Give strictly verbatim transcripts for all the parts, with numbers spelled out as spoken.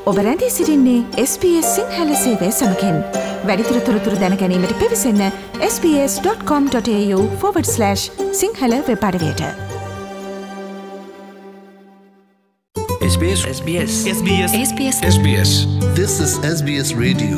ඔබ රැඳී සිටින්නේ S B S සිංහල සේවය සමගින්. වැඩිදුර තොරතුරු දැන ගැනීමට පිවිසන්න sbs.com.au forward slash Sinhala web අඩවියට. SBS SBS SBS SBS SBS This is S B S Radio.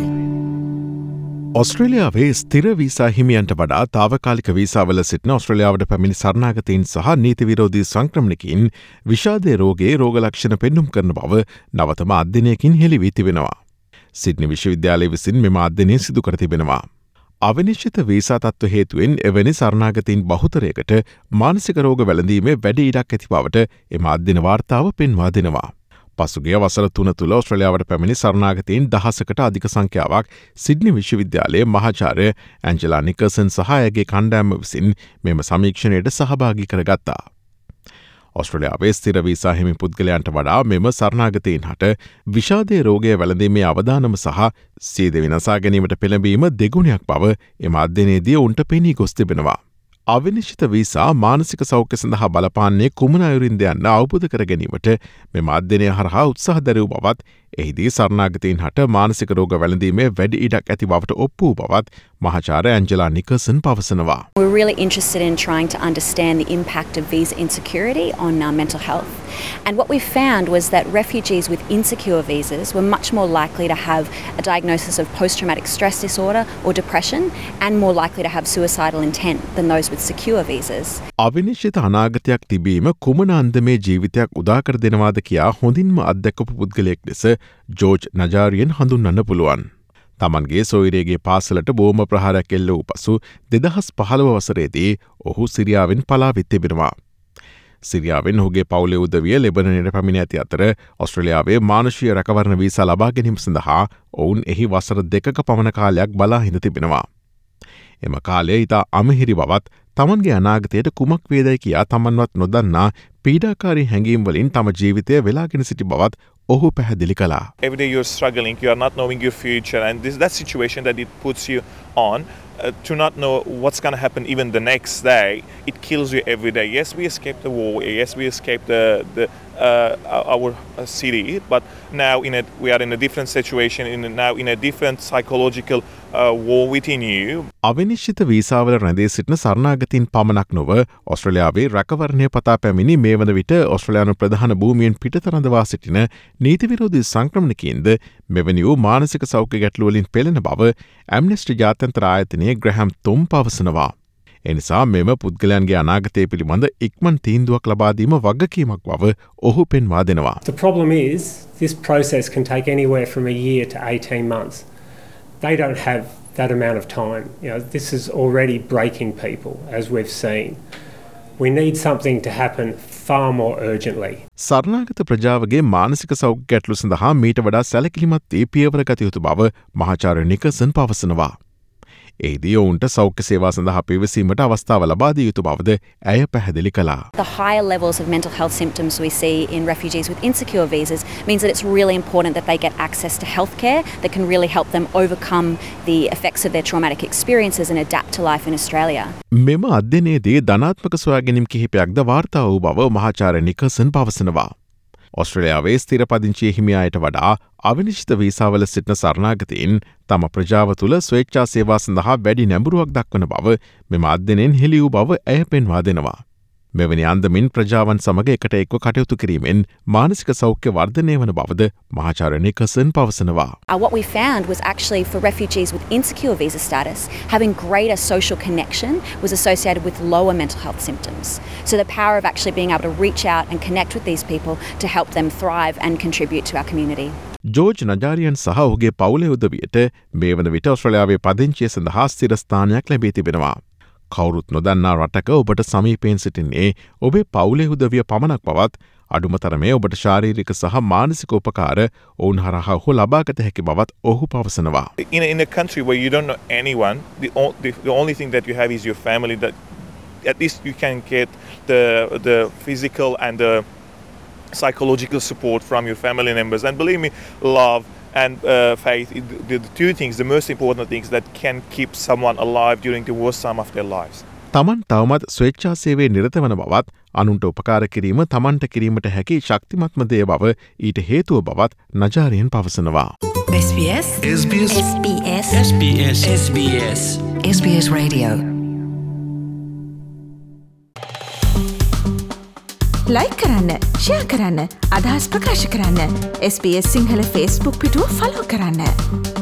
ඔස්ට්‍රේලියාවේ ස්ථිර වීසා හිමියන්ට වඩා තාවකාලික වීසාවල සිටින ඔස්ට්‍රේලියාවට පැමිණි සරණාගතයින් සහ නීති විරෝධී සංක්‍රමණකින් විෂාදය රෝගයේ රෝග ලක්ෂණ පෙන්නුම් කරන බව නවතම අධ්‍යයනයකින් හෙළි වී තිබෙනවා. සිඩ්නි විශ්වවිද්‍යාලය විසින් මෙම අධ්‍යයනය සිදු කර තිබෙනවා. අවිනිශ්චිත වීසා තත්ත්ව හේතුවෙන් එවැනි සරණාගතයින් බහුතරයකට මානසික රෝග වැළඳීමේ වැඩි ඉඩක් ඇති බවට එම අධ්‍යයන වාර්තාව පෙන්වා දෙනවා. පසුගිය වසර තුන තුළ ඔස්ට්‍රේලියාවට පැමිණි සරණාගතයින් දහසකට අධික සංඛ්‍යාවක් සිඩ්නි විශ්වවිද්‍යාලයේ මහාචාර්ය ඇන්ජලා නිකර්සන් සහ ඇගේ කණ්ඩෑම විසින් මෙම සමීක්ෂණයට සහභාගී කරගත්තා. ඔස්ට්‍රේලියාවේ ස්ථිර වීසා හිමි පුද්ගලයන්ට වඩා මෙම සරණාගතයින් හට විෂාදය රෝගය වැළඳීමේ අවදානම සහ සීද විනසා ගැනීමට පෙළඹීම දෙගුණයක් බව එම අධ්‍යයනයේදී උන්ට පෙනී ගොස් තිබෙනවා. අවිනිශ්චිත වීසා මානසික සෞඛ්‍ය සඳහා බලපාන්නේ කුමන අයුරින්ද යන්න අවබෝධ කර ගැනීමට මෙම අධ්‍යයනය හරහා උත්සාහ දැරූ බවත් එහිදී සරණාගතයින් හට මානසික රෝග වැළඳීමේ වැඩි ඉඩක් ඇති බවට ඔප්පු වූ බවත් මහාචාර්ය ඇන්ජලා නිකර්සන් පවසනවා. We're really interested in trying to understand the impact of visa insecurity on uh, mental health. And what we found was that refugees with insecure visas were much more likely to have a diagnosis of post-traumatic stress disorder or depression and more likely to have suicidal intent than those with secure visas. අවිනිශ්චිත අනාගතයක් තිබීම කුමන අන්දමේ ජීවිතයක් උදාකර දෙනවාද කියා හොඳින්ම අත්දැකපු පුද්ගලයෙක් ලෙස George නජාරියන් හඳුන්වන්න පුළුවන්. තමන්ගේ සොයිරේගේ පාසලට බෝම ප්‍රහාරයක් එල්ල වූ පසු දෙදහස් පහළව වසරේදී ඔහු සිරියාවෙන් පලාවිත් තිබෙනවා. සිරියාවෙන් ඔහුගේ පවුලේ උදවිය ලෙබනනයට පැමිණ ඇති අතර ඔස්ට්‍රේලියාවේ මානුෂීය රැකවරණ වීසා ලබා ගැනීම සඳහා ඔවුන් එහි වසර දෙකක පමණ කාලයක් බලා හිඳ තිබෙනවා. එම කාලය ඉතා අමහිරි බවත් තමන්ගේ අනාගතයට කුමක් වේදයි කියා තමන්වත් නොදන්නා පීඩාකාරී හැඟීම් වලින් තම ජීවිතය වෙලාගෙන සිටි බවත් ඔහු පැහැදිලි කළා. Every day you're struggling, you are not knowing your future, and this that situation that it puts you on uh, to not know what's going to happen even the next day, it kills you every day. Yes, we escaped the war. Yes, we escaped the the uh, our uh, city, but now in a we are in a different situation. In a, now in a different psychological uh, war within you. අවිනිශ්චිත වීසාවල රැඳී සිටින සරණාගතයින් පමණක් නොව ඔස්ට්‍රේලියාවේ රැකවරණය පතා පැමිණි මේ වන විට ඔස්ට්‍රේලියානු ප්‍රධාන භූමියෙන් පිටත රඳවා සිටින නීති විරෝධී සංක්‍රමණකින්ද මෙවැනි වූ මානසික සෞඛ්‍ය ගැටලු වලින් පෙළෙන බව ඇම්නෙස්ටි ජාත්‍යන්තර ආයතනයේ ග්‍රැහම් තුම් පවසනවා. එනිසා මෙම පුද්ගලයන්ගේ අනාගතය පිළිබඳ ඉක්මන් තීන්දුවක් ලබා දීම වගකීමක් බව ඔහු පෙන්වා දෙනවා. The problem is this process can take anywhere from a year to eighteen months. They don't have that amount of time. You know, this is already breaking people, as we've seen. We need something to happen far more urgently. සරණාගත ප්‍රජාවගේ මානසික සෞඛ්‍ය ගැටලු සඳහා මීට වඩා සැලකිලිමත් වී පියවර ගත යුතු බව මහාචාර්ය නිකර්සන් පවසනවා. එහිදී ඔවුන්ට සෞඛ්‍ය සේවා සඳහා පිවිසීමට අවස්ථාව ලබා දිය යුතු බවද ඇය පැහැදිලි කළා. The higher levels of mental health symptoms we see in refugees with insecure visas means that it's really important that they get access to healthcare that can really help them overcome the effects of their traumatic experiences and adapt to life in Australia. මෙම අධ්‍යයනයේදී ධනාත්මක සොයාගැනීම් කිහිපයක්ද වාර්තා වූ බව මහාචාර්ය නිකර්සන් පවසනවා. ඔස්ට්‍රේලියාවේ ස්ථිර පදිංචිය හිමි අයට වඩා අවිනිශ්චිත වීසාවල සිටින සරණාගතයින් තම ප්‍රජාව තුළ ස්වේච්ඡා සේවා සඳහා වැඩි නැඹුරුවක් දක්වන බව මෙම අධ්‍යයනයෙන් හෙළි වූ බව ඇය පෙන්වා දෙනවා. මෙවැනි අන්දමින් ප්‍රජාවන් සමග එකට එක්ව කටයුතු කිරීමෙන් මානසික සෞඛ්‍ය වර්ධනය වන බවද මහාචාර්ය නිකර්සන් පවසනවා. Uh, what we found was actually for refugees with insecure visa status, having greater social connection was associated with lower mental health symptoms. So the power of actually being able to reach out and connect with these people to help them thrive and contribute to our community. George Najarian සහ ඔහුගේ පවුලේ උදවියට මේ වන විට ඔස්ට්‍රේලියාවේ පදිංචිය සඳහා ස්ථිර ස්ථානයක් ලැබී තිබෙනවා. කවුරුත් නොදන්නා රටක ඔබට සමීපයෙන් සිටින්නේ ඔබේ පවුලේ උදවිය පමණක් බවත් අඩුමතරමේ ඔබට ශාරීරික සහ මානසික උපකාර ඔවුන් හරහා ඔහු ලබාගත හැකි බවත් ඔහු පවසනවා. In a, in a country where you don't know anyone, the, o- the the only thing that you have is your family. That at least you can get the the physical and the psychological support from your family members. And believe me, love and uh, faith, the, the two things, the most important things that can keep someone alive during the worst time of their lives. තමන් තවමත් ස්වේච්ඡා සේවයේ නිරත වන බවත් අනුන්ට උපකාර කිරීම තමන්ට කිරීමට හැකි ශක්තිමත්ම දේ බව ඊට හේතුව බවත් නජාරියන් පවසනවා. SBS SBS SBS SBS SBS SBS Radio like කරන්න, ෂෙයා කරන්න, අදහස් ප්‍රකාශ කරන්න. S B S Sinhala Facebook පිටුව ෆලෝ කරන්න.